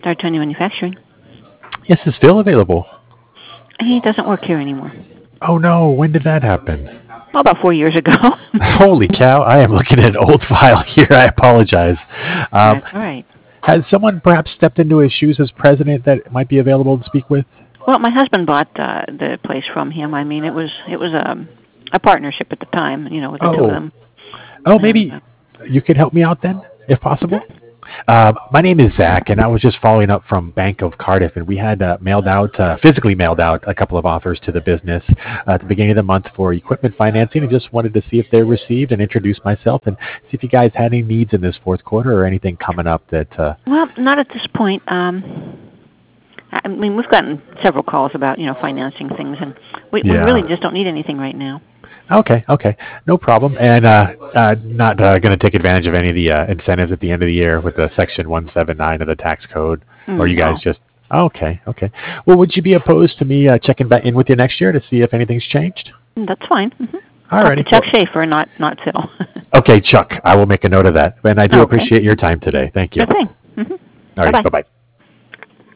D'Artagnan Manufacturing. Yes, is Phil available? He doesn't work here anymore. Oh no, when did that happen? Well, about 4 years ago. Holy cow, I am looking at an old file here. I apologize. Um, That's all right. has someone perhaps stepped into his shoes as president that might be available to speak with? Well, my husband bought the place from him. I mean, it was a partnership at the time, with the two of Oh, them. And maybe you could help me out then, if mhm. possible. My name is Zach, and I was just following up from Bank of Cardiff, and we had physically mailed out a couple of offers to the business at the beginning of the month for equipment financing, and just wanted to see if they were received and introduce myself and see if you guys had any needs in this fourth quarter or anything coming up that. Well, not at this point. I mean, we've gotten several calls about financing things, and we really Yeah. just don't need anything right now. Okay. Okay. No problem. And not going to take advantage of any of the incentives at the end of the year with the Section 179 of the tax code, or you guys No, just. Okay. Okay. Well, would you be opposed to me checking back in with you next year to see if anything's changed? that's fine. Talk to Alrighty. Chuck Well, Schaefer, not Phil. okay, Chuck. I will make a note of that. And I do Okay, appreciate your time today. Thank you. sure thing. Alrighty. Bye-bye. Bye bye.